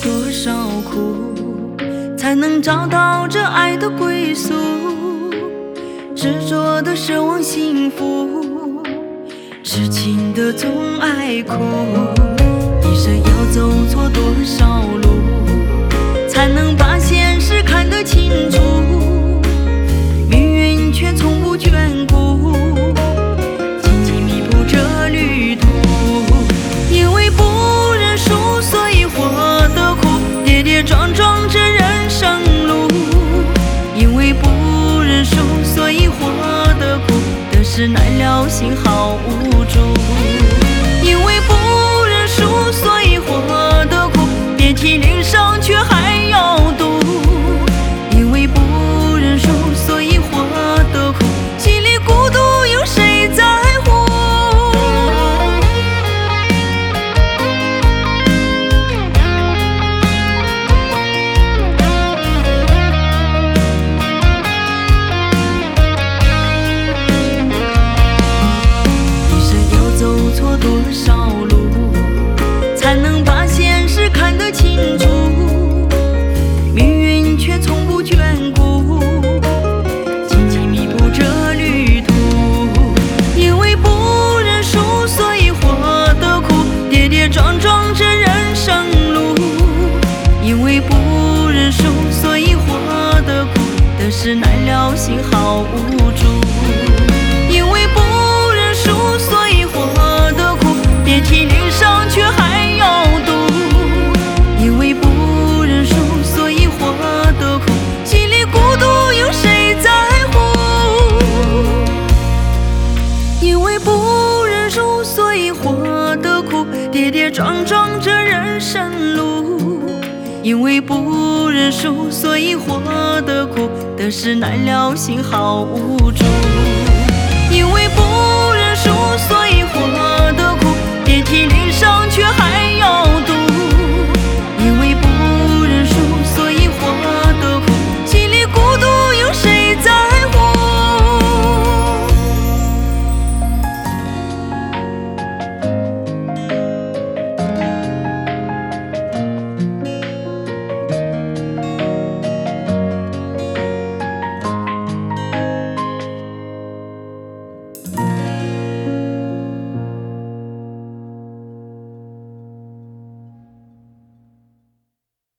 多少苦，才能找到这爱的归宿？执着的奢望幸福，痴情的总爱哭。一生要走错多少路，才能把现实看得清楚？命运却从不眷顾，紧紧弥补这旅途。因为不认输，所以活得苦，跌跌撞撞这人生路。因为不认输，所以活得苦，得失难料，心好无助。因为不认输，所以活得苦，遍体鳞伤却还要赌。因为不认输，所以活得苦，心里孤独有谁在乎？一生要走错多少路，才能把现实看得清楚？命运却从不眷顾，紧紧弥补这旅途。因为不认输，所以活得苦，跌跌撞撞这人生路。因为不认输，所以活得苦，得失难料，心好无助。因为不认输，所以活得苦，遍体鳞伤却还要赌。因为不认输，所以活得苦，心里孤独有谁在乎？因为不认输，所以活得苦，跌跌撞撞这人生路。因为不认输，所以活得苦，得失难料，心好无助。因为不认输，所以